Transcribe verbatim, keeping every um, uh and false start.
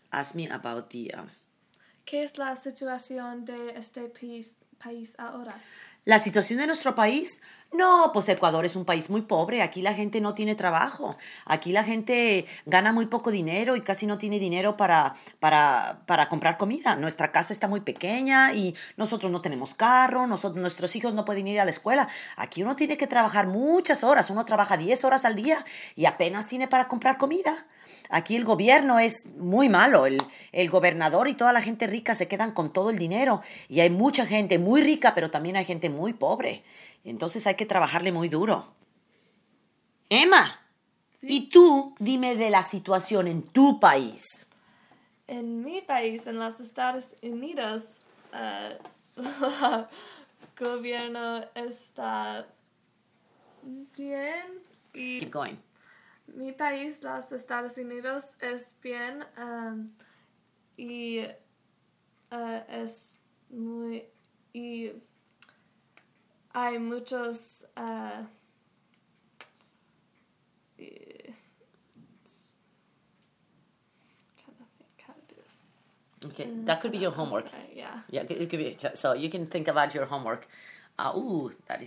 ask me about the... Uh, ¿Qué es la situación de este país, país ahora? La situación de nuestro país, no, pues Ecuador es un país muy pobre, aquí la gente no tiene trabajo, aquí la gente gana muy poco dinero y casi no tiene dinero para, para, para comprar comida. Nuestra casa está muy pequeña y nosotros no tenemos carro, nosotros, nuestros hijos no pueden ir a la escuela. Aquí uno tiene que trabajar muchas horas, uno trabaja diez horas al día y apenas tiene para comprar comida. Aquí el gobierno es muy malo, el, el gobernador y toda la gente rica se quedan con todo el dinero y hay mucha gente muy rica, pero también hay gente muy pobre. Entonces hay que trabajarle muy duro. Emma, ¿Sí? ¿Y tú dime de la situación en tu país? En mi país, en los Estados Unidos, uh, el gobierno está bien y Keep going. mi país, los Estados Unidos, es bien um, y uh, es muy y hay muchos uh, y, trying to think how to do this. Okay, that could be your homework. Okay, yeah. Yeah, it could be. So you can think about your homework. Uh, ooh, that is